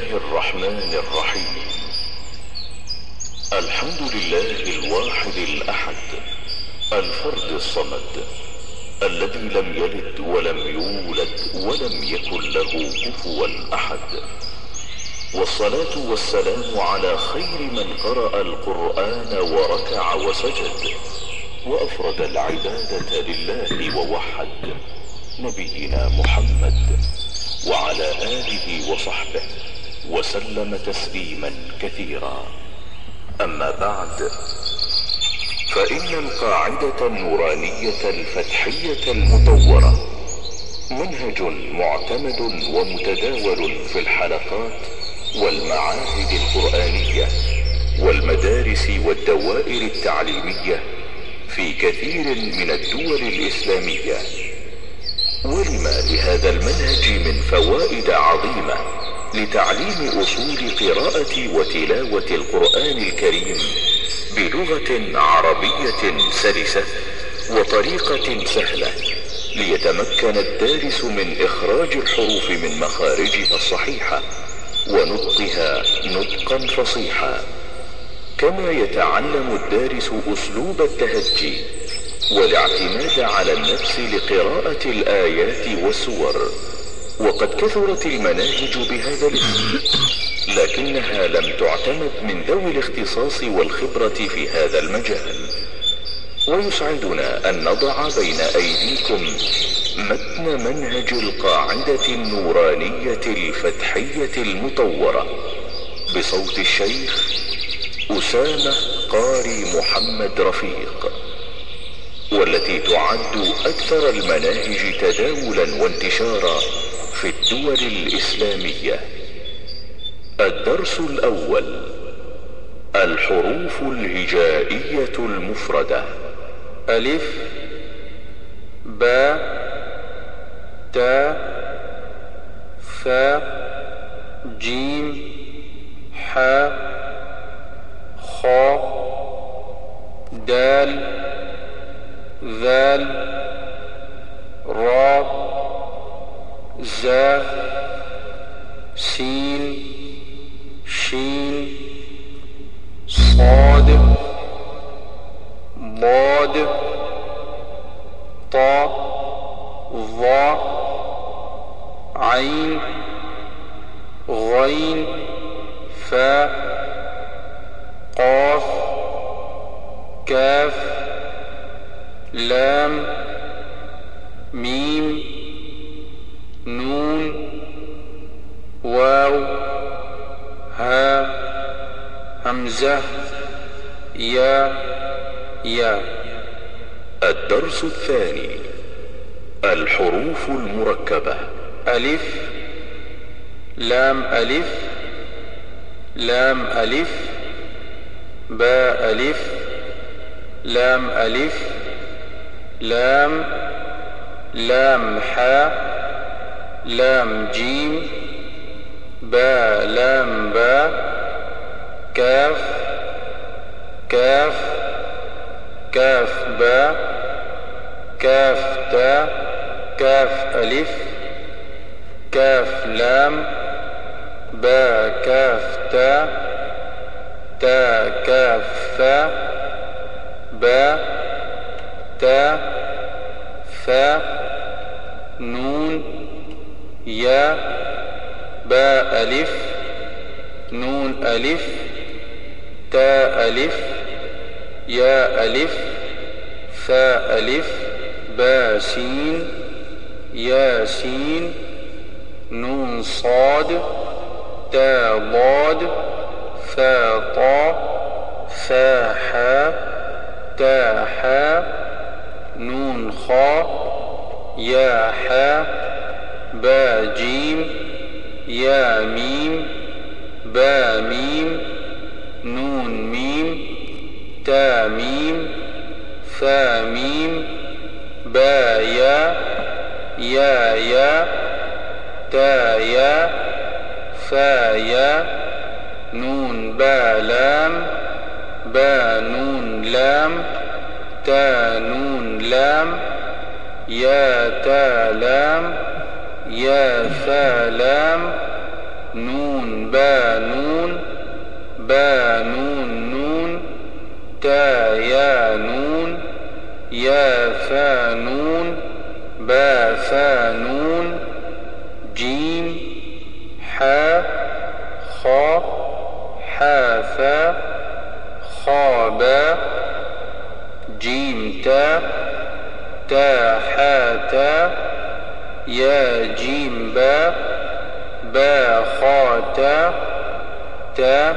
الله الرحمن الرحيم. الحمد لله الواحد الأحد الفرد الصمد الذي لم يلد ولم يولد ولم يكن له كفوا أحد، والصلاة والسلام على خير من قرأ القرآن وركع وسجد وأفرد العبادة لله ووحد، نبينا محمد وعلى آله وصحبه وسلم تسليما كثيرا. أما بعد، فإن القاعدة النورانية الفتحية المطورة منهج معتمد ومتداول في الحلقات والمعاهد القرآنية والمدارس والدوائر التعليمية في كثير من الدول الإسلامية. ولما لهذا المنهج من فوائد عظيمة لتعليم أصول قراءة وتلاوة القرآن الكريم بلغة عربية سلسة وطريقة سهلة، ليتمكن الدارس من إخراج الحروف من مخارجها الصحيحة ونطقها نطقا فصيحا، كما يتعلم الدارس أسلوب التهجي والاعتماد على النفس لقراءة الآيات والسور. وقد كثرت المناهج بهذا الاسم، لكنها لم تعتمد من ذوي الاختصاص والخبرة في هذا المجال. ويسعدنا أن نضع بين أيديكم متن منهج القاعدة النورانية الفتحية المطورة بصوت الشيخ أسامة قاري محمد رفيق، والتي تعد أكثر المناهج تداولا وانتشارا في الدول الإسلامية. الدرس الأول: الحروف الهجائية المفردة: ألف، باء، تاء، ثاء، جيم، حاء، خاء، دال، ذال، راء، زاء، سين، شين، صاد، ضاد، طاء، ظاء، عين، غين، فاء، قاف، كاف، لام، ميم، نون، واو، ها، همزة، يا. الدرس الثاني: الحروف المركبة: ألف، لام ألف، لام ألف، باء ألف، لام ألف، لام، لام حاء، لام جيم، باء لام باء، كاف، كاف، كاف باء، كاف تاء، كاف ألف، كاف لام، باء كاف تاء، تاء كاف ثاء، باء، تاء، ثاء، نون، يا، باء ألف، نون ألف، تاء ألف، يا ألف، ثاء ألف، باء سين، يا سين، نون صاد، تاء ضاد، ثاء طاء، ثاء حاء، تاء حاء، نون خاء، يا حاء، باء جيم، يا ميم، باء ميم، نون ميم، تاء ميم، ثاء ميم، باء يا، يا، تاء يا، ثاء يا، نون باء لام، باء نون لام، تاء نون لام، يا تاء لام، يا ثاء لام، نون با نون با نون نون تا يا نون يا فا نون با فا نون جيم حا خا حا فا خا با جيم تا تا حا تا يا جيم با با خا تا تا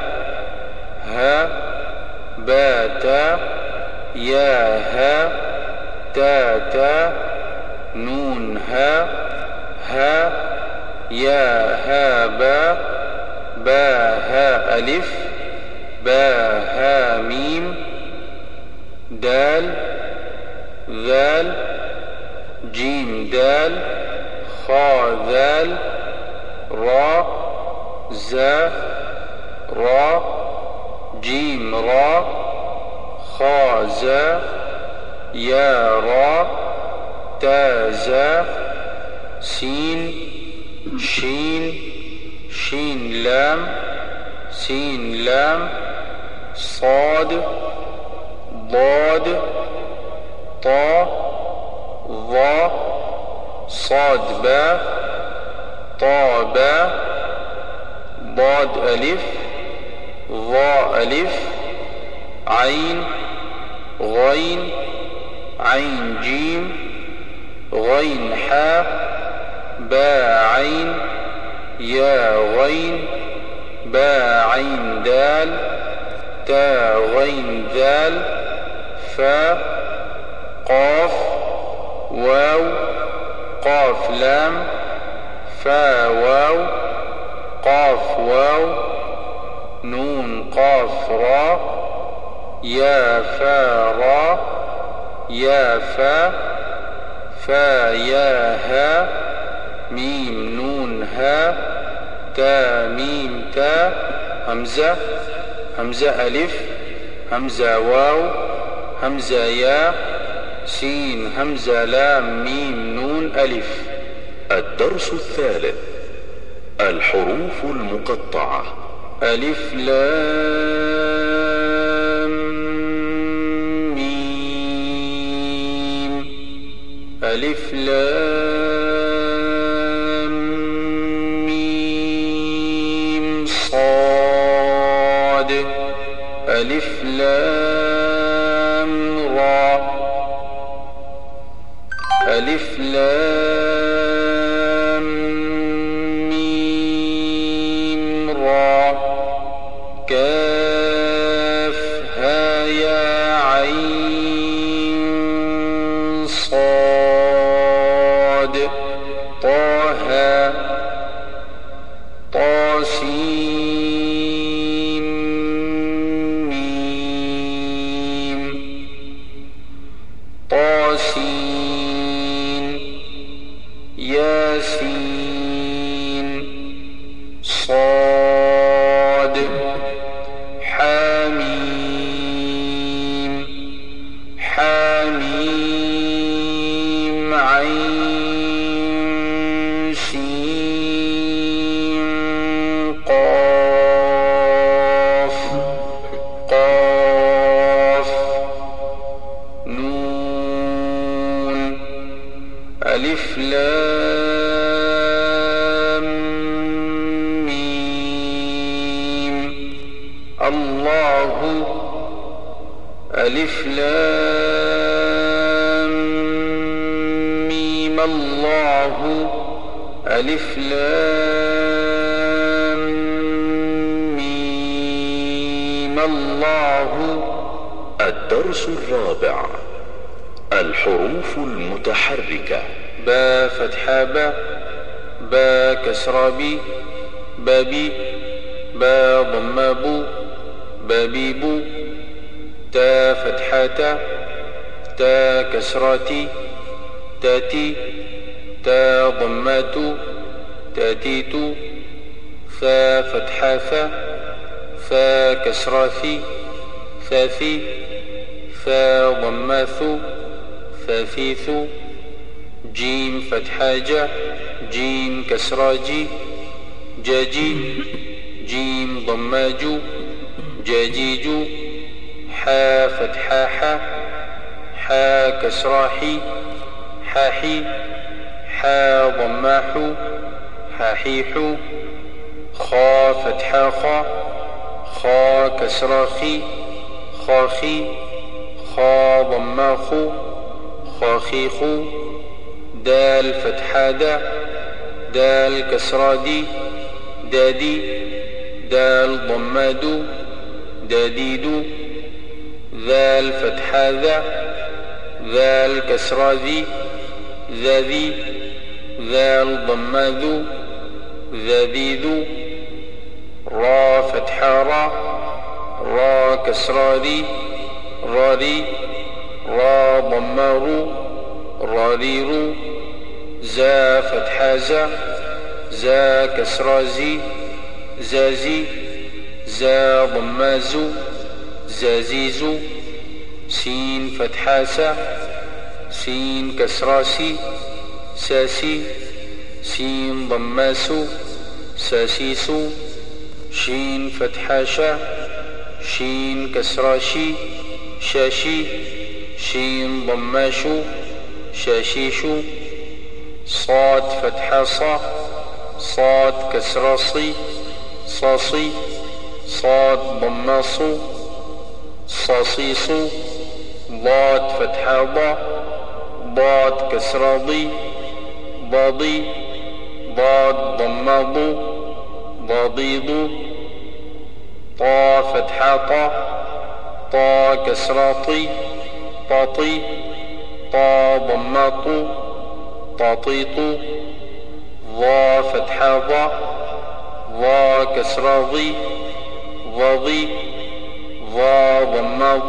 ها با تا يا ها تا تا نون ها ها يا ها با با ها ألف با ها ميم دال ذال جيم دال خا ذال را زا را جيم را خا زا يا را تا زا سين شين شين لام سين لام صاد ضاد طا ظا صاد با طا با ضاد ألف ظا ألف عين غين عين جيم غين حا با عين يا غين با عين دال تا غين ذال فا قاف واو قاف لام فا واو قاف واو نون قاف را يا فا را يا فا فا يا ها ميم نون ها تا ميم تا همزة همزة ألف همزة واو همزة يا سين همزة لام ميم نون ألف. الدرس الثالث الحروف المقطعة. ألف لام ميم ألف لام ميم صاد ألف لام را ألف لام ميم را كاف ها يا عين صاد طه طاسين ميم طاسين ياسين صاد حاميم حاميم عين سين قاف قاف نون ألف لام ميم الله ألف لام ميم الله ألف لام ميم الله. الدرس الرابع الحروف المتحركة. با فتحة با با كسرة بي بابي با ضم بو بابي بو تا فتحة تا كسرة تاتي تا ضمة تاتيت فا فتحة فا كسرة فاثي فا ضماث فاثيث جيم فتحة جا جيم كسرة جي جاجي جيم ضماج جاجيج حا فتحا حا حا كسرا حي حاحي حا ضماح حاحيح خا فتحا خا خا كسرا خي خاخي خا ضماخ خاخيخ دال فتحا دا دال كسرا دي دادي دال ضماد داديد ذال فتحا ذا ذال كسرا ذي ذاذي ذال ضماذ ذاذيذ را فتحا را را كسرا ذي راري را ضمار رارير زا فتحا زا زا كسرا زي زازي زا ضماز زازيز سين فتحا سا سين كسرا سي ساسي سين ضماس ساسيس شين فتحا شا شين كسرا شي شاشي شين ضماش شاشيش صاد فتحا صا صاد كسرا صي صاصي صاد ضماص صاصيص ضاد فتحا ضا ضاد كسرا ضي ضاضي ضاد ضماض ضاضيض طا فتحا طا طا كسرا طي طاطي طا ضماط طاطيط ضا فتحا ضا ضا كسرا ضي ضاضي ضا ضماض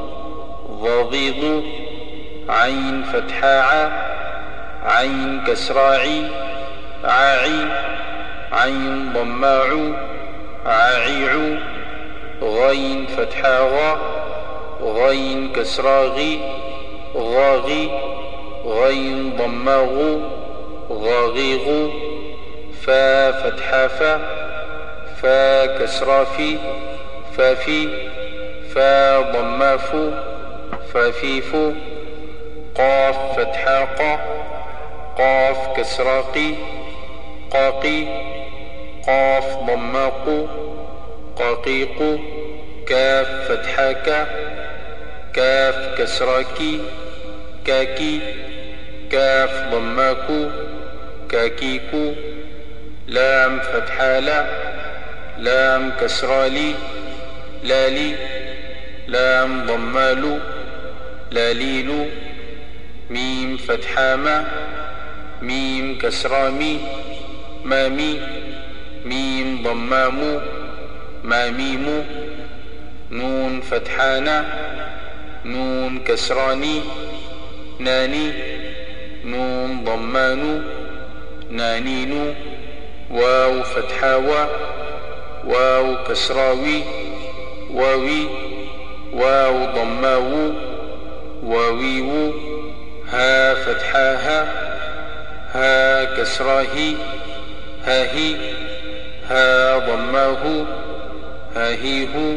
ضاضيض عين فتحا ع عين كسرا عي عاعي عين ضماع عاعيع غين فتحا غا غين كسرا غي غاغي غين ضماغ غاغيغ فا فتحا فا فا كسرا في فافي فا ضماف فافيف قاف فتحا قا قاف كسرا قي قاقي قاف ضماق قاقيق كاف فتحا كا كاف كسرا كي كاكي كاف ضماك كاكيك لام فتحا لا لام كسرا لي لالي لام ضمال لاليل ميم فتحا ما ميم كسرا مي مامي ميم ضمام ماميم نون فتحانا نون كسراني ناني نون ضمان نانين واو فتحاوا واو كسراوي واوي واو ضماو واويو ها فتحاها ها كسراهي هاهي ها ضماه هاهيه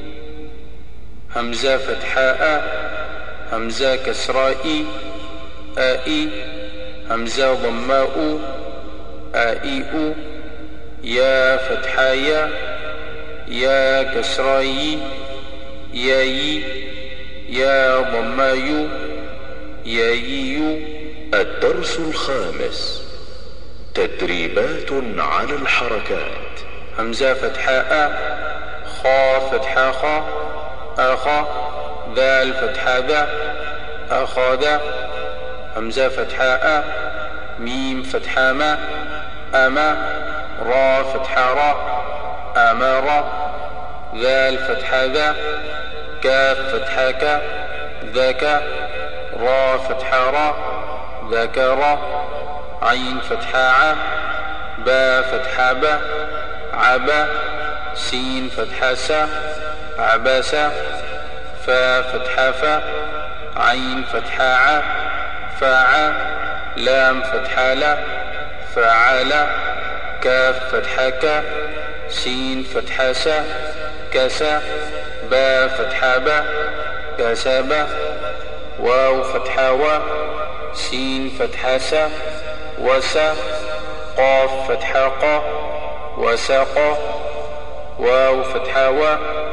همزة فتحاء همزة كسرائي آئي همزة ضماء آئيء يا فتحايا يا كسراي ياي يا ضماي يايي الدرس الخامس تدريبات على الحركات. همزة فتحاء خا فتحا خا آخا ذال فتحا ذا آخا ذا همزة فتحاء ميم فتحا ما أما را فتحا را أمارا ذال فتحا ذا كاف فتحا كا ذاك را فتحا را ذكر عين فتحا ع با فتحا با عبا سين فتحا سا عباسا فا فتحا فا عين فتحا ع فاع لام فتحا لا فعالا كاف فتحة ك، سين فتحة س، كسا، با فتحة ب، كسب، واو فتحة و، سين فتحة س، وس، قاف فتحة ق، وسق، واو فتحة و،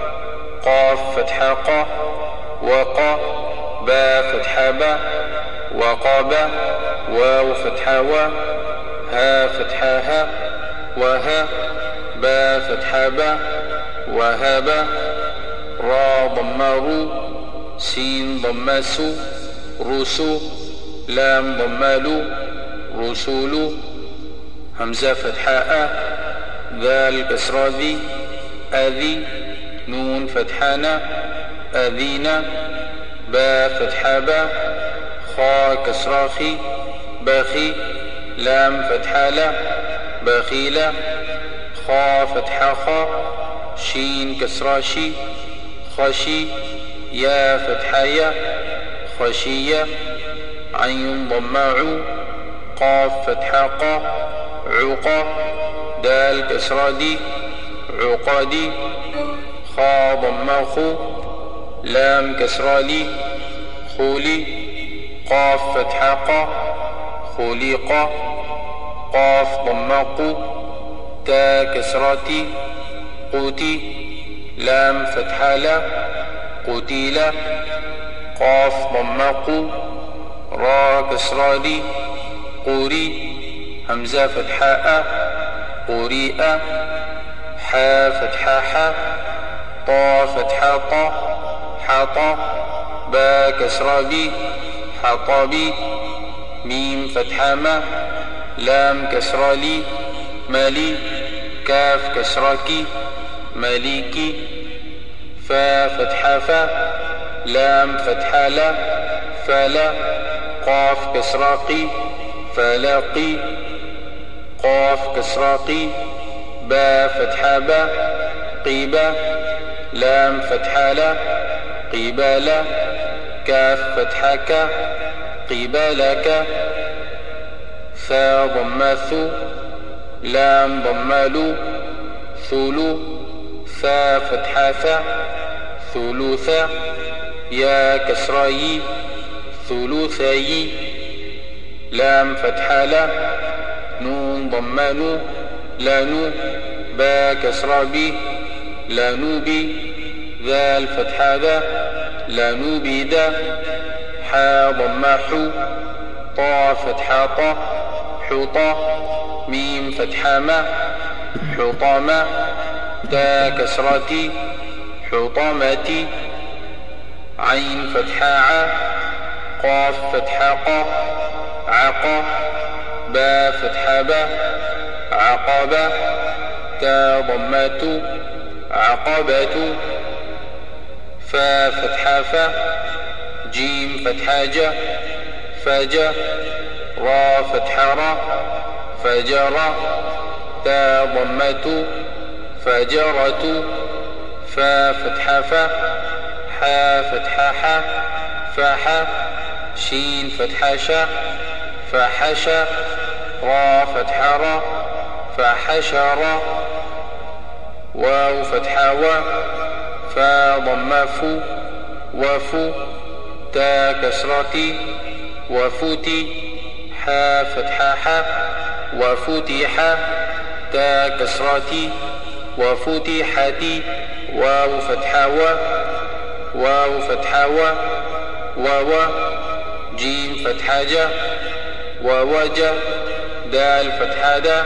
قاف فتحة ق، وق، با فتحة ب، وقب، واو فتحة و، ها فتحة ه، وها، با فتحة ب، وهب، را ضم رو، سين ضم سو، رسو، لام ضم لو، رسول، همزة فتحة أ، ذال كسرة ذي، أذي، نون فتحة ن، أذين، با فتحة ب، خا كسرة خي، بخي، لام فتحة ل، بخيل، خا فتحة خا، شين كسرة شي، خشي، يا فتحة يا، خشية، عين ضم عو، قاف فتحة قا، عقا، دال كسرة دي، عقادي، خا ضم خو، لام كسرة لي، خولي، قاف فتحة قا، خلق، قاف ضم قو، تا كسرة قوتي، لام فتحة لا، قتيل، قاف ضم قو، را كسرة لي، قوري، همزة فتحة أ، قريء، حا فتحة ح، طا فتحة ط، حطا، با كسرة بي، حطبي، ميم فتحة ما، لام كسرة لي، مالي، كاف كسرة كي، ماليكي، فا فتحة فا، لام فتحة لا، فلا، قاف كسرة قي، فلاقي، قاف كسرة قي، با فتحة با، قيبة، لام فتحة لا، قبالة، كاف فتحة ك، قبالك، ثا ضم ثو، لام ضم لو، ثلو، ثا فتحة ثا، ثلث، يا كسرة ي، ثلثي، لام فتحة لا، نون ضم نو، لانو، با كسرة بي، لانوبي، ذال فتحة ذا، لانوبيد، حا ضم حو، طا فتحة طا، حطا، ميم فتحة ما، حطامة، تا كسرتي، حطامتي، عين فتحة ع، قاف فتحة ق، عقا، با فتحة با، عقبة، تا ضمة، عقبة، فا فتحة فا، جيم فتحة جا، فجا، را فتحة را، فجرة، تا ضمة، فجرة، فا فتحة فا، حا فتحة حا، فحا، شين فتحة شا، فحشا، را فتحة را، فحشر، واو فتحة و، فا ضم فو، وفو، تا كسرتي، وفتي، حا فتحة حا، وفتح، تا كسرتي، وفتحتي، واو فتحة و، واو فتحة و، وو، جيم فتحة جا، ووجا، دال فتحة دا،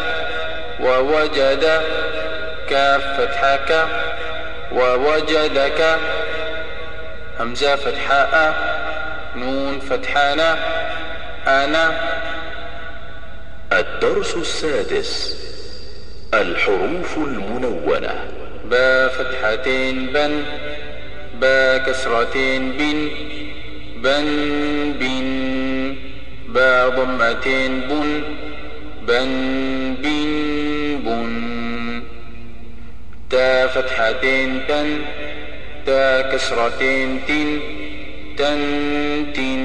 ووجد، كاف فتحة ك، ووجدك، همزة فتحة أ، نون فتحة ن، أنا. الدرس السادس: الحروف المنونة. با فتحتين بن، با كسرتين بن، بن بن، با ضمتين بن، بن بن بن، تا فتحتين تن، تا كسرتين تن، تن تن،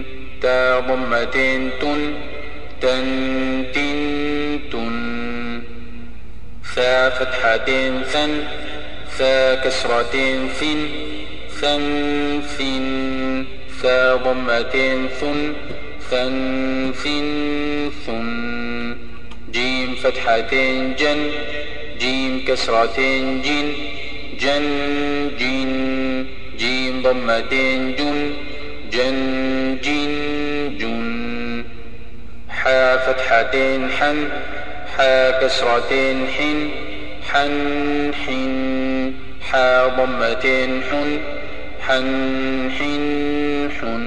تا ضمتين تن، تن تن تن. ثا فتحة ثن ثا كسرة ثن ثن ثن ثا ضمة ثن ثن ثن ثن جيم فتحة جن جيم كسرة جن جن جن جيم ضمة جن جن جن جن حا فتحة حن حا كسرة حن حن حن حا ضمة حن حن حن حن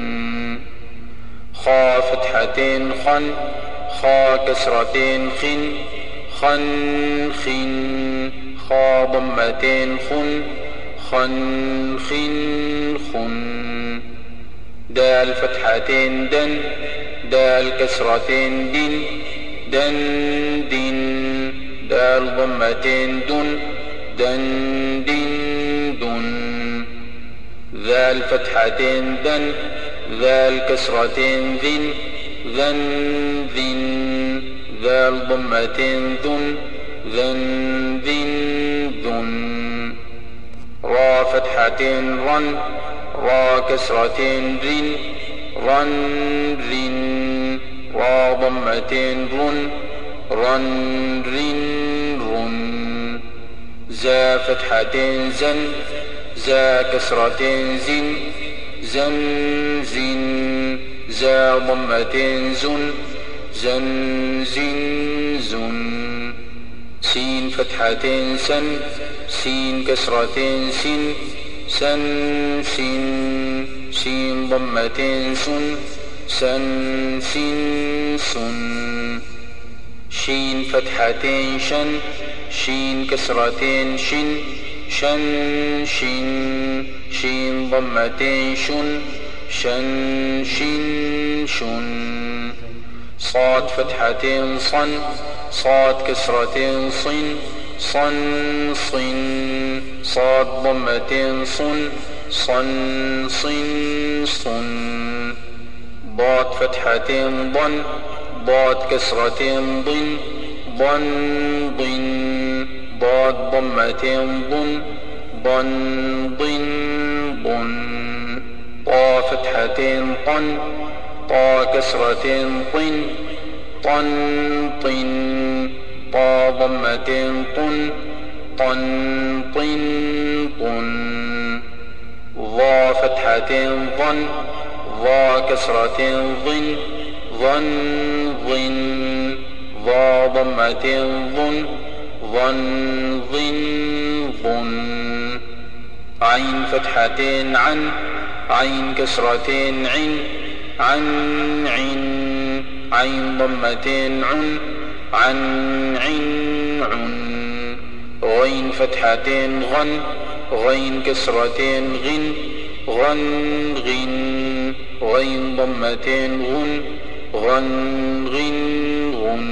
خا فتحة خن خا كسرة خن خن خن خا ضمة خن خن خن خن دال فتحة دن دال كسرة دن دن دن دال ضمة دن دن دن دن ذال فتحة دن ذال كسرة ذن ذن ذن ذال ضمة ذن ذن ذن ذن را فتحة رن را كسرة رن رن رن را ضمة رن رن رن رن زا فتحة زن زا كسرة زن زن زن زا ضمة زن زن زن زن سين فتحة سن سين كسرة سن سن سن سين ضمة سن سن سن سن شين فتحة شن شين كسرة شن شن شن شين ضمة شن شن شن شن صاد فتحة صن صاد كسرة صن صن صن صاد ضمة صن صن صن صن ضاد فتحة ضن ضاد كسرة ضن ضن ضن ضاد ضمة ضن ضن ضن ضن طا فتحة طن طا كسرة طن طن طن طا ضمة طن طن طن طن ضا فتحة ضن ضا كسرة ضن ضن ضن ضا ضمة ضن ضن ضن ضن عين فتحة عن عين كسرة عن عن عن عين ضمة عن عن عن عن غين فتحة غن غين كسرة غن غن غن غين ضمة غن غن غن غن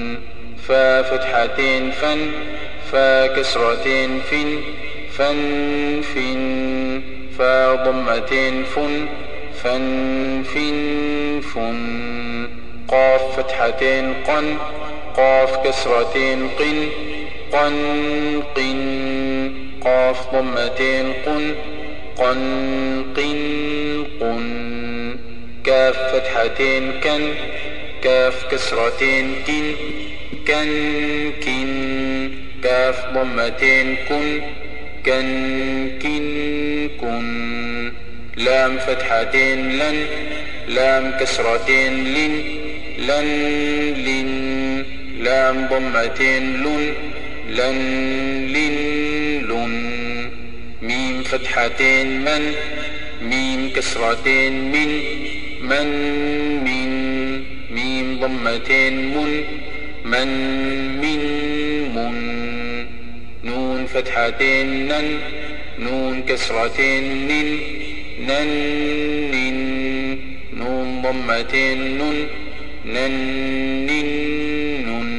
فا فتحة فن فا كسرة فن فن فن فا ضمة فن فن فن فن قاف فتحة قن قاف كسرة قن قن قن قاف ضمة قن قن قن قن كاف فتحة كن كاف كسرة كن كن كن كاف ضمة كن كن كن كن لام فتحة لن لام كسرة لن لن لن لام ضمة لن لن لن لن ميم فتحة من ميم كسرة من من من ميم ضمة من من من من نون فتحة نن نون كسرة نن نن نن نون ضمة نن نن نن نن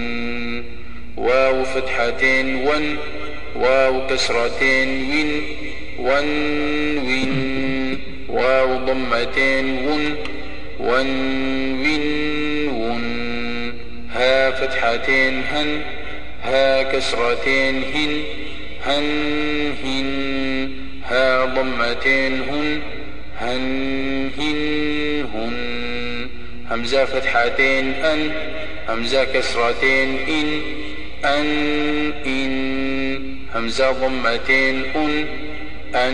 واو فتحة ون واو كسرة ون ون ون واو ضمة ون ون ون ون ها فتحة هن ها كسرة هن هن هن ها ضمة هن هن هن هن همزة فتحتين أن همزة كسرتين إن إن همزة ضمتين أن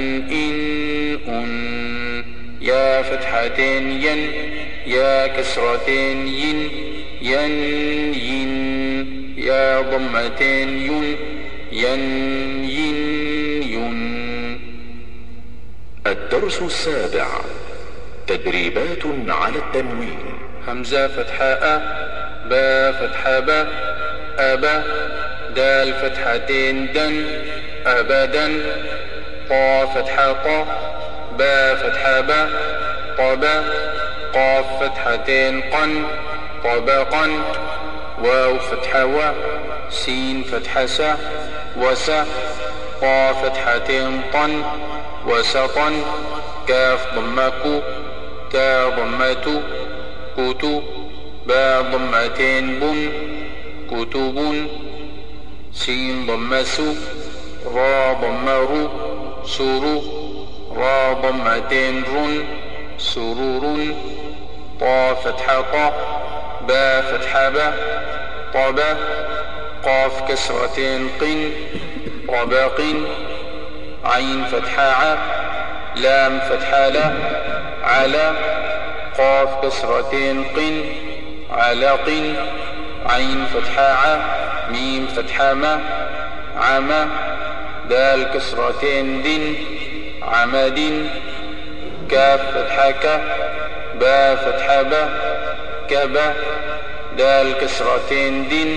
إن يا فتحتين ين يا كسرتين ين ين يا ضمتين ين ين. الدرس السابع. تدريبات على التنوين. همزة فتحة أ با فتحة با أبا دال فتحتين دن أبدا طا فتحة طا با فتحة با طبا قاف فتحتين قن طبقا واو فتحة و سين فتحة سا وسا طا فتحتين طن وسطا كاف ضمكو تا ضمتو كتو با ضمتين بن كتب سين ضمسو را ضمرو سرو را ضمتين رن سرور طا فتحة طا با فتحة با طبا قاف كسرتين قن طبق عين فتحة ع لام فتحة لا على قاف كسرتين قن علق عين فتحة ع ميم فتحة ما عما دال كسرتين دن عمد كاف فتحة ك با فتحة با كبا دال كسرتين دن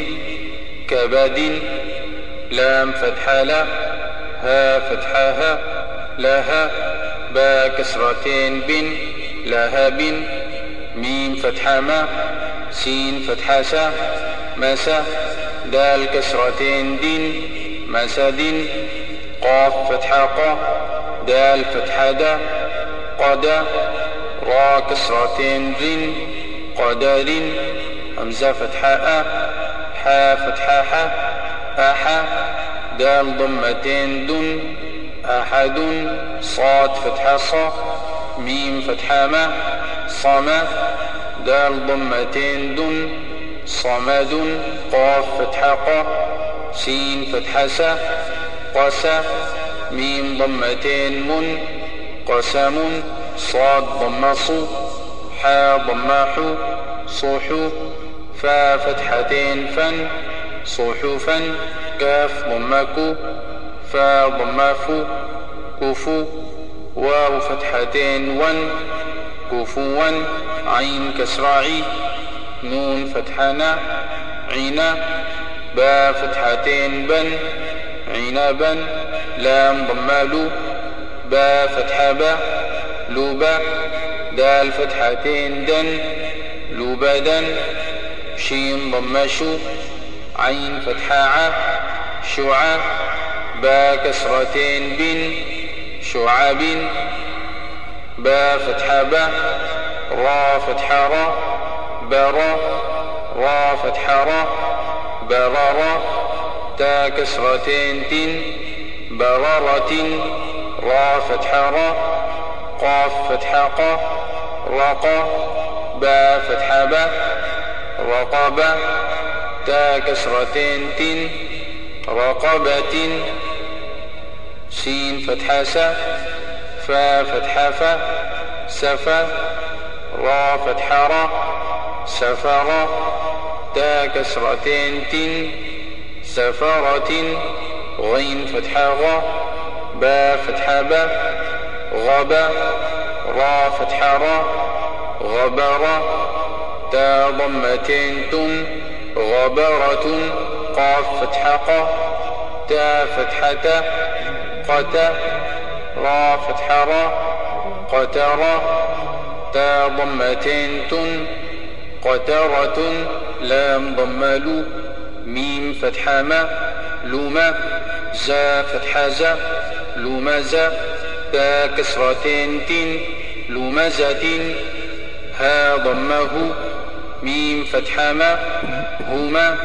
كبد لام فتحة لا ها فتحة ها لها با كسرتين بن لهب ميم فتحة ما سين فتحة سا مسا دال كسرتين دن مسد قاف فتحة قا دال فتحة دا قدا را كسرتين رن قدر همزة فتحة أ حا فتحة ح أحا دال ضمتين دن أحد صاد فتحة صا ميم فتحة ما صما دال ضمتين دن صمد قاف فتحة قا سين فتحة سا قسا ميم ضمتين من قسم صاد ضمصو حا ضماحو صوحو فا فتحتين فن صحفا كاف ضمكو فا ضمافو كفو واو فتحتين ون كفوا عين كسراعي نون فتحنا عنا با فتحتين بن عنبا لام ضمالو با فتحة با لوبا دال فتحتين دن لوبدا شين ضمشو عين فتحة ع شعا با كسرتين بن شعاب با فتحة با را فتحة را برا را فتحة را برارا تا كسرتين تن برارة را فتحة را قاف فتحة قا رقا با فتحة با رقبة تا كسرتين تن رقبة سين فتحة سا فا فتحة فا سفا را فتحة را سفرا تا كسرتين تن سفرة غين فتحة غا با فتحة با غبا را فتحة را غبرا تا ضمتين تن غبرة قاف فتحة قا تا فتحة قتا را فتحة را قترا تا ضمتين تن قترة لام ضملو ميم فتحة ما لوما زا فتحة زا لومزا تا كسرتين تن لومزة ها ضمه ميم فتحة ما هما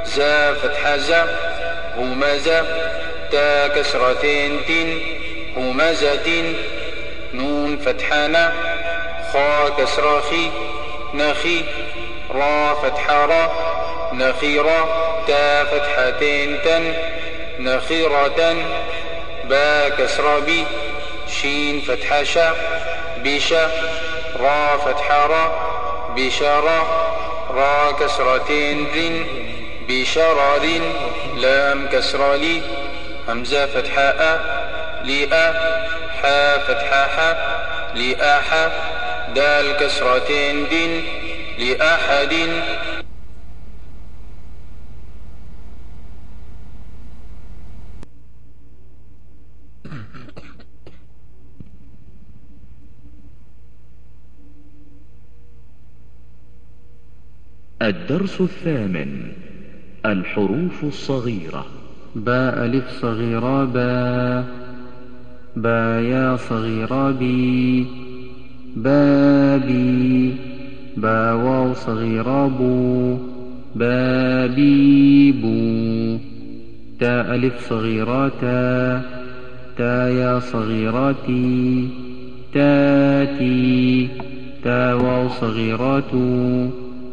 زا فتحة زا همزة تا كسرتين تين همزة نون فتحة نا خا كسرة خي نخي را فتحة را نخيرة تا فتحتين تن نخيرة با كسرة بي شين فتحة شا بشا را فتحة را بشارة را كسرتين رين بشرار لام كسرة لي همزة فتحة أ لأ حا فتحة ح لأح دال كسرتين دين لأحد الدرس الثامن: الحروف الصغيرة. باء ألف صغيرة با، با يا صغيرة بي، بابي، با واو صغيرة بو، بابي بو. تاء ألف صغيرة تا، تا يا صغيرة تي، تاتي، تا واو صغيرة تو،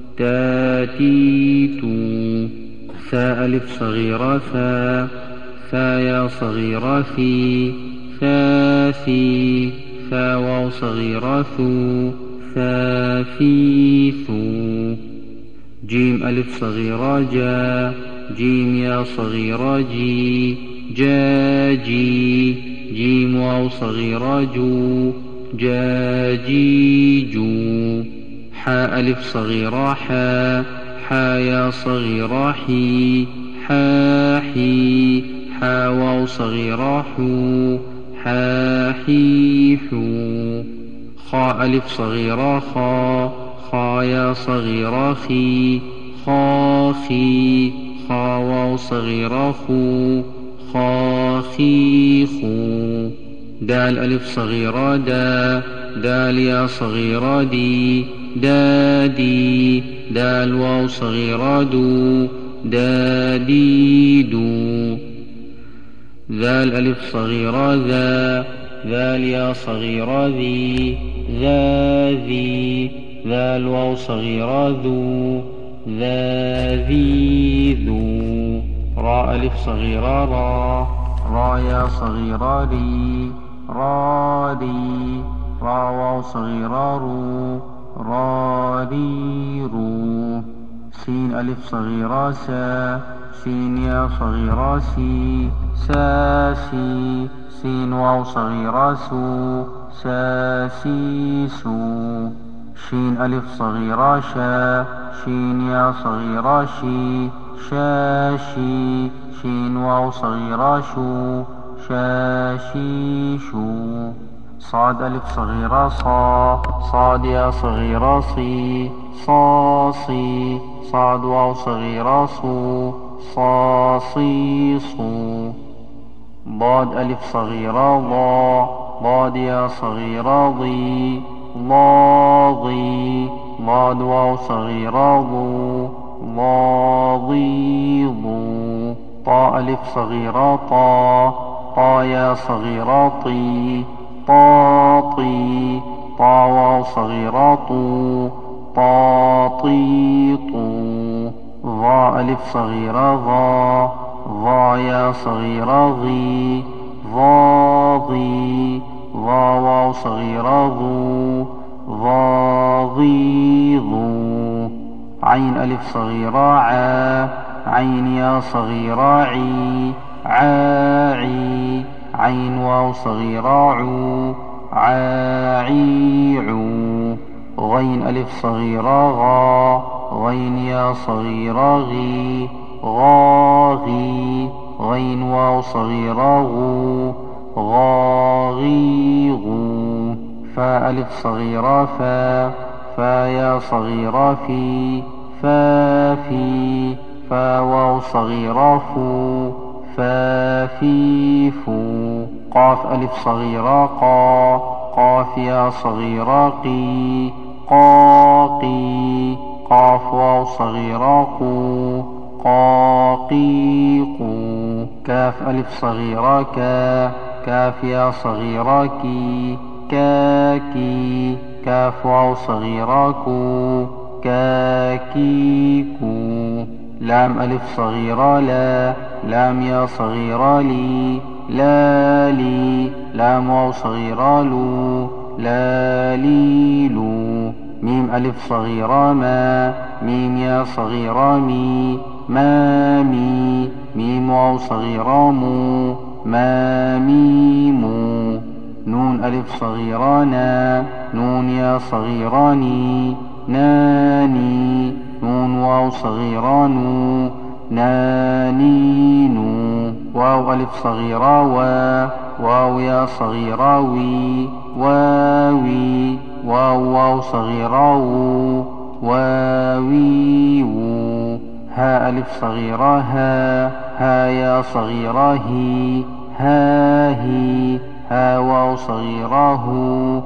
تاتيت. ثاء ألف صغيرة ثا، ثا يا صغيرة ثي، ثاثي، ثا واو صغيرة ثو، ثاثيث. جيم ألف صغيرة جا، جيم يا صغيرة جي، جاجي، جيم واو صغيرة جو، جاجيجو. حاء ألف صغيرة حا، حا يا صغيرة حي، حاحي، حا واو صغيرة حو، حاحيحو. خاء ألف صغيرة خا، خا يا صغيرة خي، خاخي، خا واو صغيرة خو، خاخيخو. دال ألف صغيرة دا، دال يا صغيرة دي، دادي، دال واو صغيرة دو، داديدو. ذال ألف صغيرة ذا، ذال يا صغيرة ذي، ذاذي، ذال واو صغيرة ذو، ذاذيذو. راء ألف صغيرة را، را يا صغيرة ري، راري، را واو صغيرة رو، راريرو. سين ألف صغيرة سا، سين يا صغيرة سي، ساسي، سين واو صغيرة سو، ساسيسو. شين ألف صغيرة شا، شين يا صغيرة شي، شاشي، شين واو صغيرة شو، شاشيشو. صاد ألف صغيرة صا، صاد يا صغيرة صي، صاصي، صاد واو صغيرة صو، صاصيصو. ضاد ألف صغيرة ضا، ضاد يا صغيرة ضي، ضاضي، ضاد واو صغيرة ضو، ضاضيضو. طاء ألف صغيرة طا، طا يا صغيرة طي، طاطي، طا واو صغيرة طو، طاطيطو. ظا ألف صغيرة ظا، ظا يا صغيرة ظي، ظاظي، ظا واو صغيرة ظو، ظاظيظو. عين ألف صغيرة عا، عين يا صغيرة عي، عاعي، عين واو صغيرة عو، عاعيعو. غين ألف صغيرة غا، غين يا صغيرة غي، غاغي، غين واو صغيرة غو، غاغيغو. فاء ألف صغيرة فا، فا يا صغيرة في، فافي، فا واو صغيرة فو، فافيفو. قاف ألف صغيرة قا، قاف يا صغيرة قي، قاقي، قاف واو صغيرة قو، قاقيق. كاف ألف صغيرة كا، كاف يا صغيرة كي، كاكي. كاف واو صغيرة كو، كاكيكو. لام ألف صغيرة لا، لام يا صغيرة لي، لالي. لام واو صغيرة لو، لاليلو. ميم ألف صغيرة ما، ميم يا صغيرة مي، مامي. ميم واو صغيرة مو، ماميمو. نون ألف صغيرة نا، نون يا صغيرة ني، ناني. نون واو صغيرة نو، نانينو. واو ألف صغيرة وا، واو يا صغيرة وي، واوي. واو صغيرة وو، واويو. ها ألف صغيرة ها، ها يا صغيرة هي، هاهي. ها واو صغيرة هو،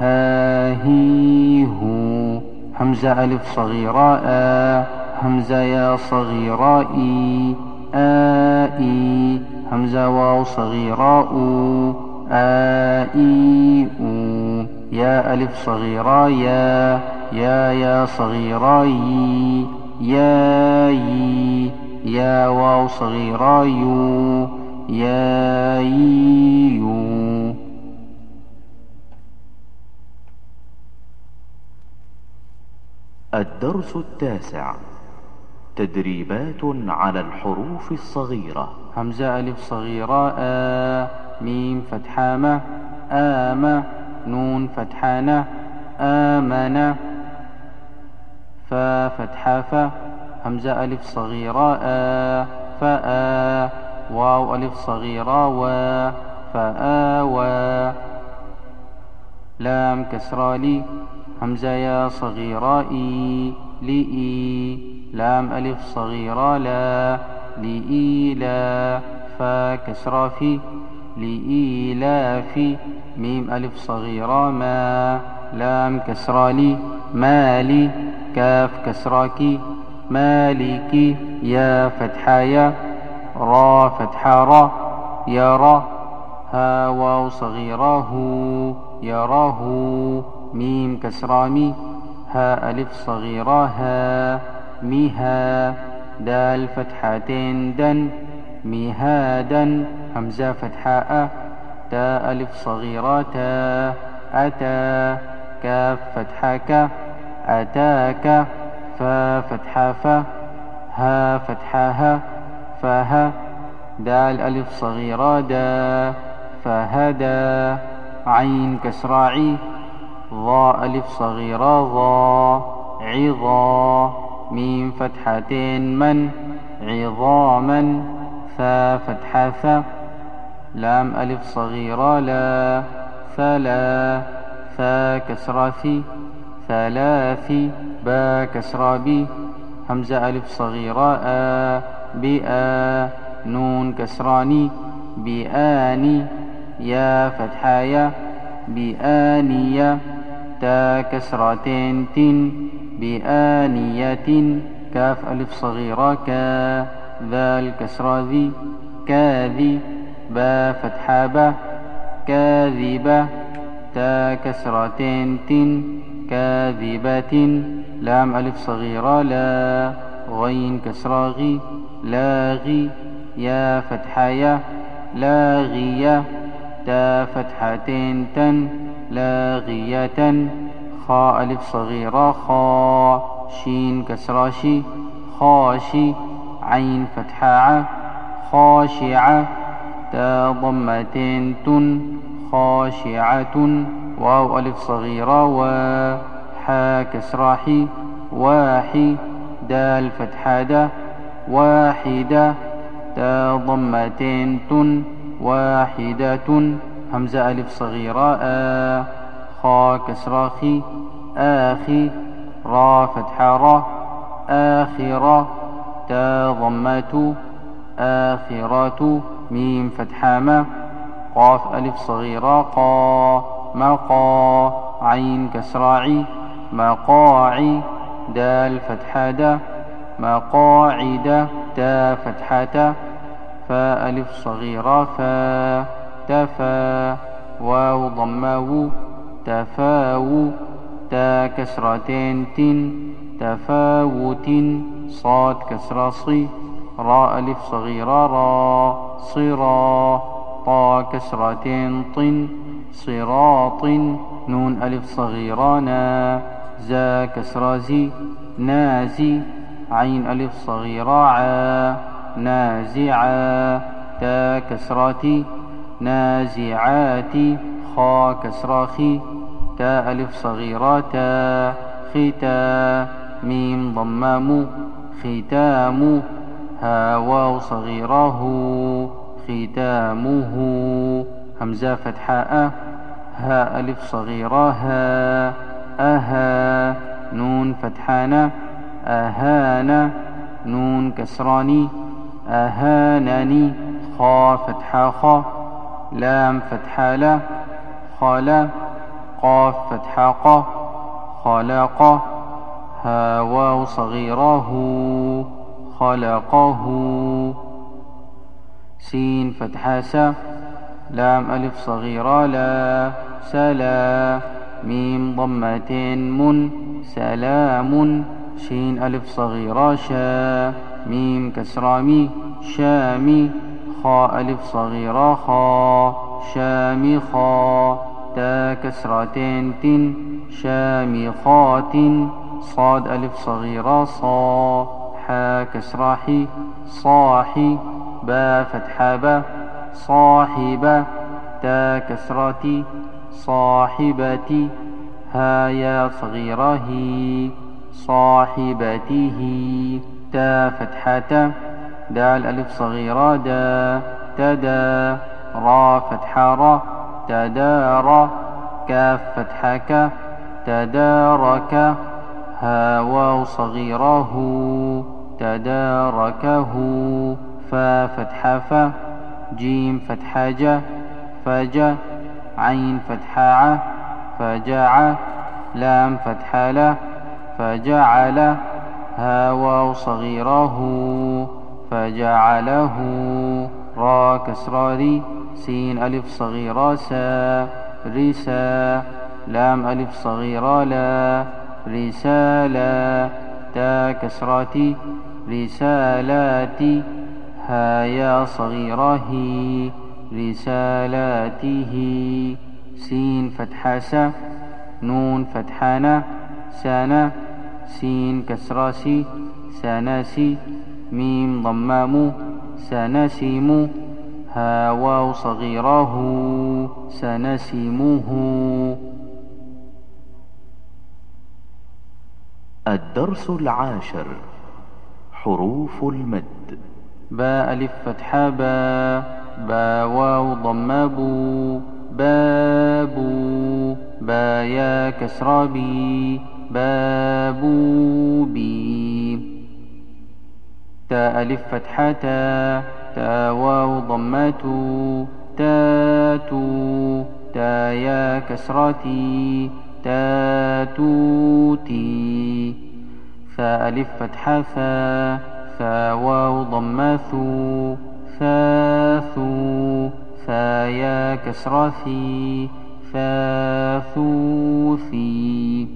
هاهيهو. همزة ألف صغيرة همزة يا صغيرة إي، آئي. همزة واو صغيرة أو، آئيء. يا ألف صغيرة يا صغيرة يي، يايي. يا واو صغيرة يو، ياييو. الدرس 9. تدريبات على الحروف الصغيرة. همزة ألف صغيرة ميم فتحة م، آم. نون فتحة ن، آمن. فا فتحة ف. همزة ألف صغيرة فآ. واو ألف صغيرة و، فآوى. لام كسرى لي. همزة يا صغيرة إي، لإي. لام ألف صغيرة لا، لإيلا. فا كسرى في، لإيلافي. ميم ألف صغيرة ما، لام كسرى لي، مالي. كاف كسرى كي، مالكي. يا فتحة يا، را فتحة را، يرى. ها واو صغيرة هو، يراه. ميم كسرى مي. ها ألف صغيرة ها، ميها. دال فتحتين دن، مهادا. همزة فتحة تا ألف صغيرة تا، أتا. كاف فتحة ك، أتاك. فا فتحة ف، ها فتحة ها، فها. دال ألف صغيرة دا، فهدى. عين كسرى عي. ضاء ألف صغيرة ضا، عظا. ميم فتحتين من، عظاما. ثا فتحة ث. لام ألف صغيرة لا، فلا. ثا كسرى ثي، ثلاثي. با كسرى بي. همزة ألف صغيرة بآ. نون كسراني، بآني. يا فتحة يا، بآنية. تا كسرتين تن، بآنية. كاف ألف صغيرة كا، ذال كسرى ذي، كاذي. با فتحة با، كاذبة. تا كسرتين تن، كاذبة. لام ألف صغيرة لا، غين كسرى غي، لاغي. يا فتحة يا، لاغية. تا فتحتين تن، لاغية. خاء ألف صغيرة خا، شين كسرى شي، خاشي. عين فتحة خاشعة. تا ضمتين تن، خاشعة. واو ألف صغيرة و، حا كسرى حي، واحي. دال فتحة دا، واحدة. تا ضمتين تن، واحدة. همزة ألف صغيرة خا كسرى خي، آخي. را فتحة را، آخرة. تا ضمة آخرة. ميم فتحة ما. قاف ألف صغيرة قا، مقا. عين كسرى مقاعي. دال فتحة دا، مقاعد. تا فتحة فاء ألف صغيرة فا تفا واو ضمة تفاو تا كسرتين تن تفاوت صاد كسرة صي راء ألف صغيرة را صرا طا كسرتين طن صراط نون ألف صغيرة نا زا كسرة زي نازي عين ألف صغيرة عا نازعا تا كسرتي نازعات خا كسرة خي تا ألف صغيرة تا ختا ميم ضمام ختام ها واو صغيرة هو ختامه همزة فتحاء ها ألف صغيرة ها أها نون فتحانا أهانا نون كسراني أهانني خا فتحا خا لام فتحا لا خلا قاف فتحا قا خلق ها واو صغيرة هو خلقه سين فتحا سا لام ألف صغيرة لا سلا ميم ضمتين من سلام شين ألف صغيرة شا ميم كسرامي شامي خاء ألف صغيرة خا شامخا تا كسرتين تن شامخات صاد ألف صغيرة صا حا كسرة حي صاحي با فتحة با صاحبة تا كسرتي صاحبتي ها يا صغيرة هي صاحبته تا فتحة دال ألف صغيرة دا تدا را فتحة را تدارى كاف فتحة كا تدارك ها واو صغيرة هو تداركه فا فتحة فا جيم فتحة جا فجا عين فتحة ع فجع لام فتحة لا فجعل ها واو صغيرة هو فجعله را كسراري سين ألف صغيرة سا رسا لام ألف صغيرة لا رسالة تا كسراتي رسالاتي ها يا صغيرة هي رسالاته سين فتحة سا نون فتحانا سانا سين كسراسي سناسي ميم ضمام سنسيم ها واو صغيره سنسيمه. الدرس 10 حروف المد. با ألف فتحة با با واو ضم بو بابو با يا كسر بي بابو بي تا ألف فتحة تا تا واو ضمتو تاتو تا يا كسرتي تاتوتي ثا ألف فتحة ثا ثا واو ضمثو ثاثو ثا يا كسرثي ثاثوثي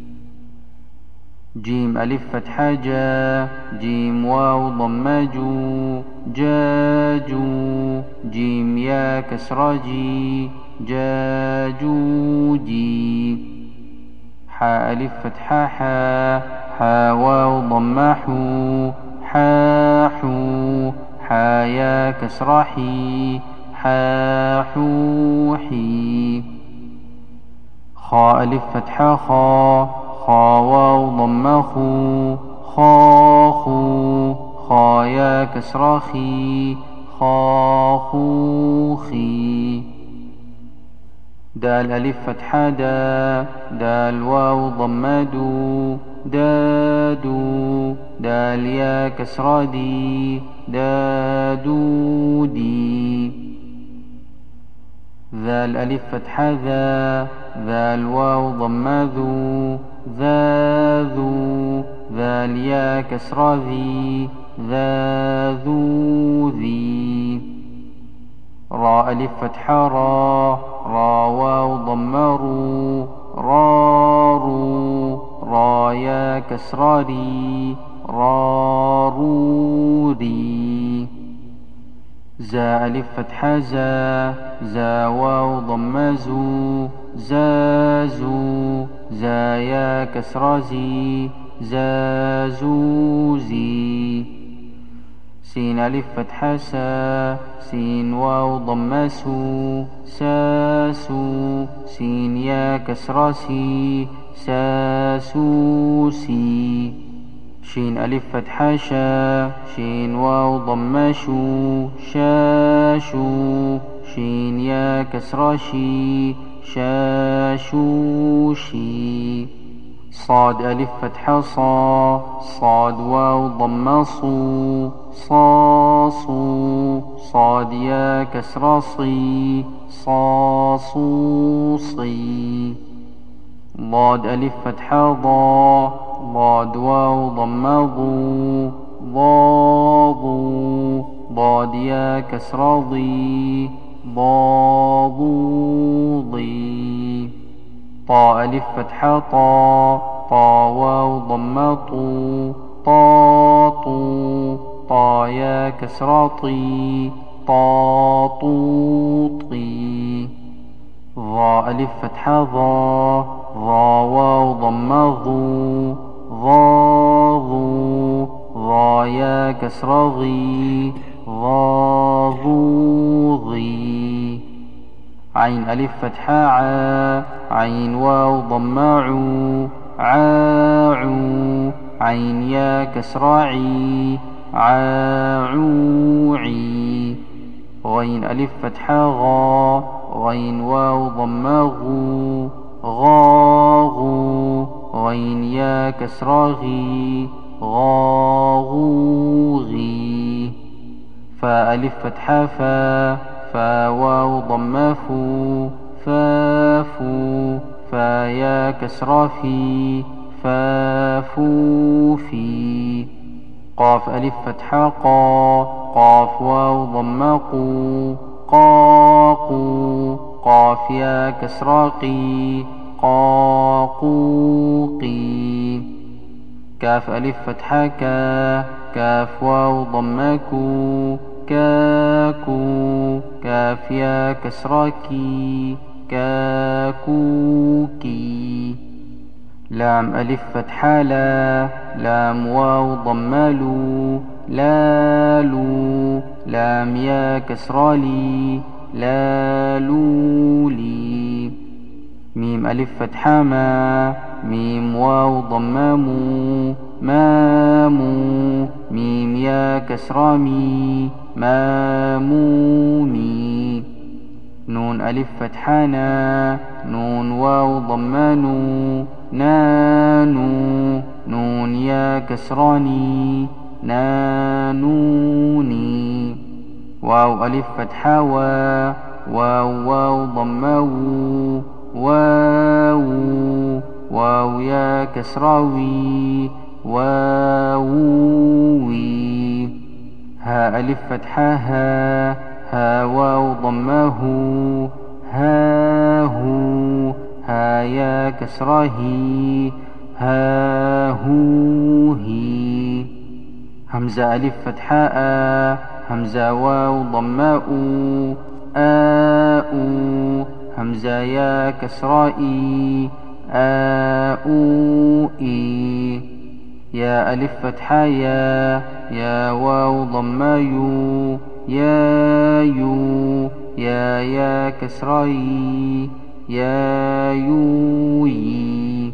جيم ألف فتحة جا جيم واو ضمجو جاجو جيم يا كسرجي جاجوجي حا ألف فتحة حا حا واو ضمحو حاحو حا يا كسرحي حاحوحي خا ألف فتحة خا خا واو ضمخو خاخو خا يا كسرخي خاخوخي دال ألف فتحة دا دال واو ضمدو دادو دال يا كسردي دادودي ذال ألف فتحة ذا ذال واو ضمذو ذاذو ذال يا كسر ذي ذا ذو ذي. راء ألف فتحة را را واو ضم رو را رو را يا كسر ري را رو ري. زا ألف فتحة زا زا واو ضم زو زا زو زا يا كسر زي زا زو زي. سين ألف فتحة سا سين واو ضم سو سا سو سين يا كسر سي سا سو سي. شين ألف فتحة شا شين واو ضم شو شا شو شين يا كسر شي شا شو شي. صاد ألف فتحة صا صاد واو ضم صو صا صو صاد يا كسر صي صا صو صي. ضاد ألف فتحة ضا ضاد واو ضم ضو ضا ضو ضاد يا كسر ضي ضا ضو ضي. طاء ألف فتحة طا طا واو ضم طو طا طو طا يا كسر طي طا طو طي. ظا ألف فتحة ظا ظا واو ضم ضو ظا ضو ظا يا كسر ضي ظا ضو ضي. عين ألف فتحة عا عين واو ضم عو عاعو عين يا كسر عي عاعوعي. غين ألف فتحة غا غين واو ضم غو غاغو غين يا كسر غي غاغوغي. فا ألف فتحة فا فا واو ضم فو فافو فا يا كسر في فافو في. قاف ألف فتحة قا قاف واو ضم قو قاقو قاف يا كسر قي قاقوقي. كاف ألف فتحة كا كاف واو ضم كو كاكو كاف يا كسر كي كاكوكي. لام ألف فتحة لا لام واو ضم لو لالو لام يا كسر لي لالولي. ميم ألف فتحة ما ميم واو ضم مو مامو ميم يا كسر مي مامومي. نون ألف فتحة نا نون واو ضم نو نانو نون يا كسراني نانوني. واو ألف فتحة وا واو واو ضم وو واو واو يا كسراوي واووي. ها ألف فتحة ها ها واو ضمه هاهو ها يا كسره هاهوهي. همزة ألف فتحة آ همزة واو ضماء آؤ همزة يا كسرائي آؤي. يا ألف فتحة يا واو ضمايو يايو يا كسرائي يايوي.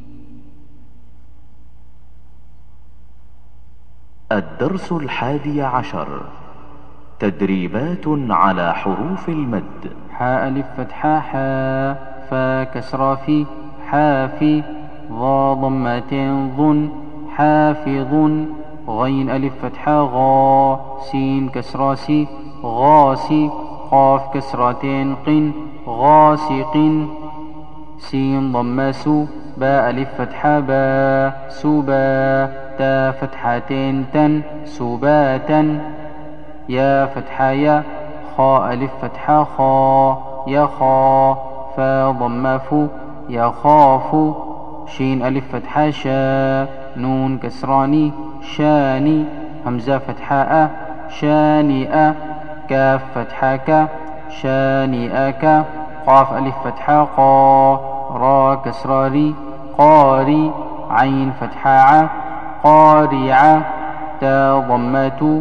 الدرس 11 تدريبات على حروف المد. حاء ألف فتحة حا فا كسر في حافي ضا ضمة ظن حافظ. غين ألف فتحة غا سين كسر سي غاسي قاف كسرتين قن غاسق. سين ضم سو باء ألف فتحة با سبا تا فتحتين تن سباتا يا فتحة يا خاء ألف فتحة خا يخا فا ضم فو يخاف شين ألف فتحة شا نون كسراني شاني همزة فتحة أ شانئ كاف فتحة ك شانئك قاف ألف فتحة قا را كسراري قاري عين فتحة ع قارعة تا ضمة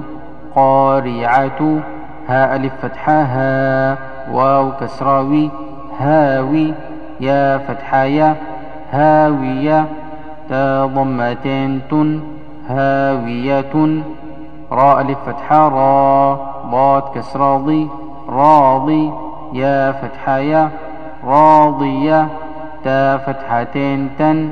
قارعة ها ألف فتحة ها واو كسراوي هاوي يا فتحة يا هاوية تا ضمتين تن هاوية راء ألف فتحة را ضاد كسراضي راضي يا فتحة يا راضية تا فتحتين تن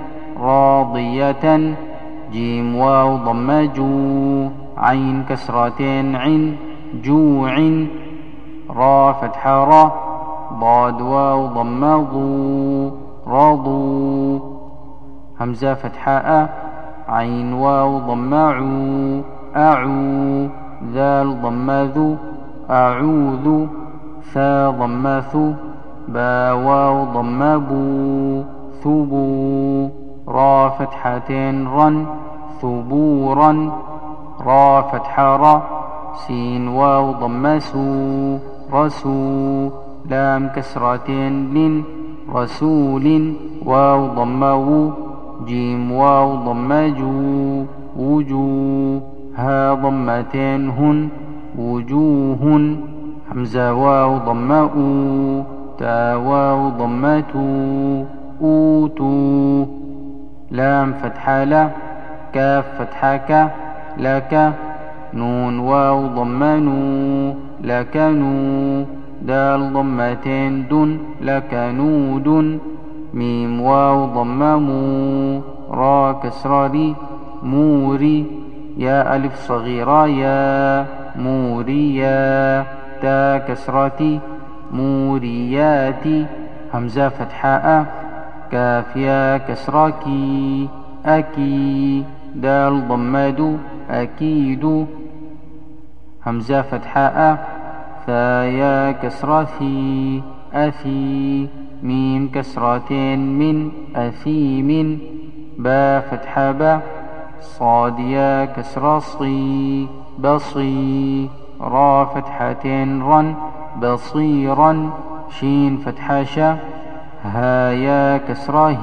راضية جيم واو ضم جو عين كسرتين عن جوع را فتحة را ضاد واو ضم ضو رضوا همزة فتحة أ عين واو ضم عو أعو ذال ضم ذو أعوذ ثا ضم ثو با واو ضم بو ثبو را فتحتين رن ثبورا را فتحة را سين واو ضم سو رسو لام كسرتين لن رسول واو ضم و جيم واو ضم جو وجو ها ضمتين هن وجوه همزة واو ضم أو تا واو ضمتو أوتو لام فتحة لا كاف فتحة ك لك نون واو ضم نو لكنو دال ضمتين دن لكنود ميم واو ضم مو را كسراري موري يا ألف صغيرة يا موريا تا كسرتي مورياتي همزة فتحة كاف يا كسراكي أكي دال ضمد أكيد همزة فتحة ثا يا كسرتي أثي ميم كسرتين من أثيم با فتحة با صاد يا كسر صي بصي را فتحتين رن بصيرا شين فتحة شا ها يا كسره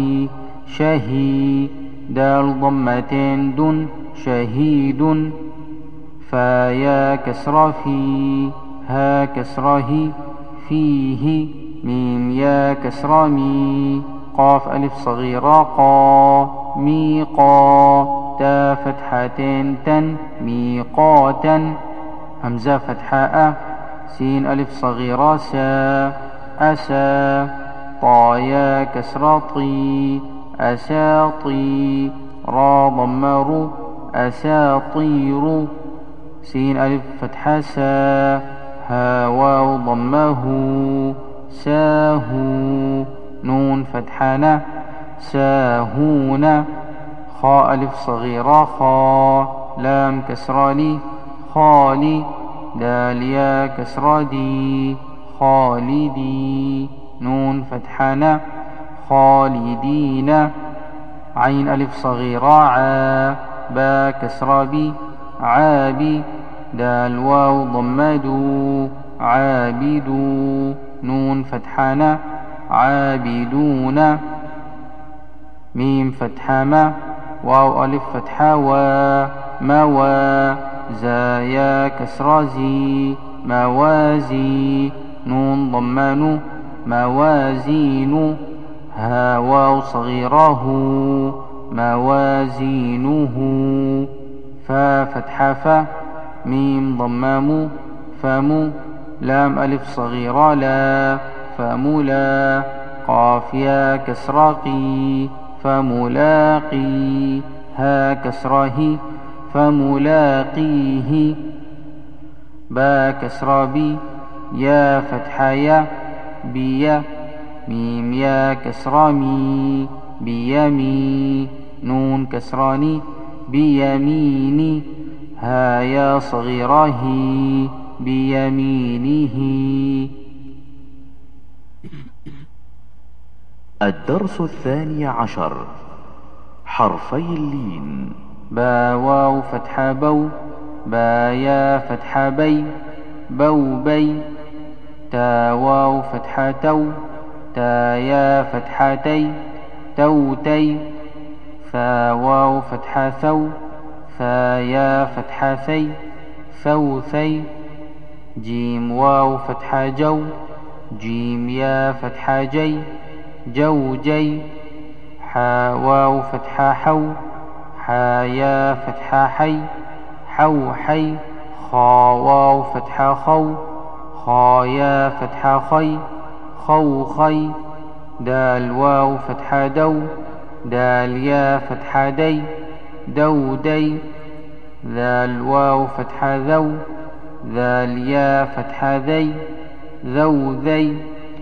شهي دال ضمتين دن شهيد فا يا كسر في ها كسره فيه ميم يا كسر مي قاف ألف صغيرة قا ميقا تا فتحتين تن ميقاتا همزة فتحة أ سين ألف صغيرة سا أسا طا يا كسر طي أساطي را ضمر أساطير سين ألف فتحة سا ها واو ضمه ساهو نون فتحنا ساهون خاء ألف صغيرة خا لام كسراني خالي دال يا كسرادي خالدي نون فتحنا خالدين عين ألف صغيرة عا با كسرابي عابي دال واو ضمدو عابدو نون فتحنا عابدون ميم فتحة ما واو ألف فتحة وا موا زايا كسرازي موازي نون ضمان موازين ها واو صغيره موازينه فا فتحة فا ميم ضمام فمو لام ألف صغيرة لا فملا قاف يا كسراقي فملاقي ها كسره فملاقيه با كسرابي يا فتحة يا بيا ميم يا كسرامي بيمي نون كسراني بيميني ها يا صغيرة بيمينه. الدرس 12 حرفي اللين. با واو فتحة بو با يا فتحة بي بو بي تا واو فتحة تو تا يا فتحة تي تو تي فا واو فتحة ثو فا يا فتحة ثي ثو ثي جيم واو فتحة جو جيم يا فتحة جي جو جي حا واو فتحة حو حا يا فتحة حي حو حي خا واو فتحة خو خا يا فتحة خي خو خي دال واو فتحة دو دال يا فتحة دي دو دي ذال واو فتحة ذو ذال يا فتحة ذي ذو ذي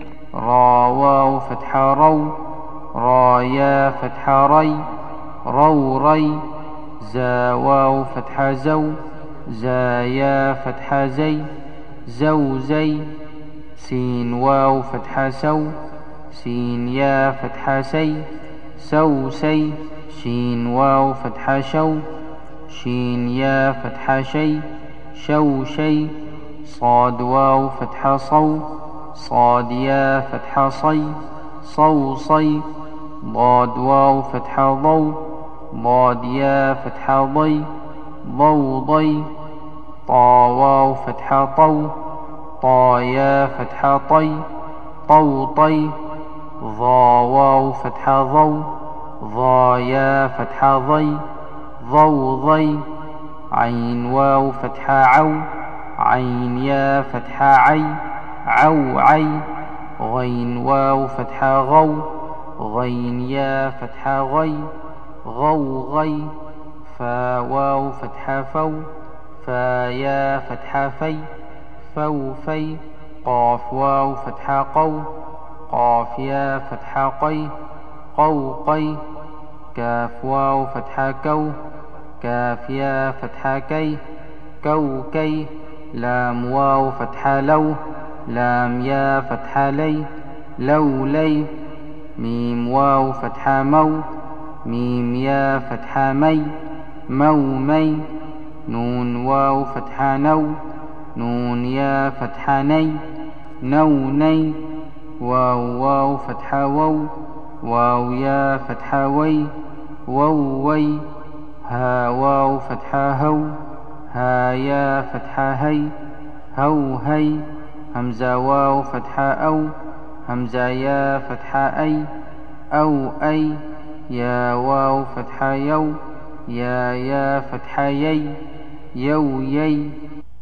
را واو فتحة رو را يا فتحة ري رو ري زا واو فتحة زو زا يا فتحة زي زو زي سين واو فتحة سو سين يا فتحة سي سو سي شين واو فتحة شو شين يا فتحة شي شو شي صاد واو فتحة صو صاد يا فتحة صي صو صي ضاد واو فتحة ضو ضاد يا فتحة ضي ضو ضي طا واو فتحة طو طا يا فتحة طي طو طي ضا واو فتحة ضو ضا يا فتحة ضي ضو ضي عين واو فتحة عو عين يا فتحة عي عو عي غين واو فتحة غو غين يا فتحة غي غو غي فا واو فتحة فو فا يا فتحة في فو في قاف واو فتحة قو قاف يا فتحة قي قو قي كاف واو فتحة كو كاف يا فتحة كي كو كي لام واو فتحة لو لام يا فتحة لي لو لي ميم واو فتحة مو ميم يا فتحة مي مو مي نون واو فتحة نو نون يا فتحة ني نو ني واو واو فتحة وو واو يا فتحة وي وو وي ها واو فتحة هو ها يا فتحة هي هو هي همزة واو فتحة أو همزة يا فتحة أي أو أي يا واو فتحة يو يا فتحة يي يو يي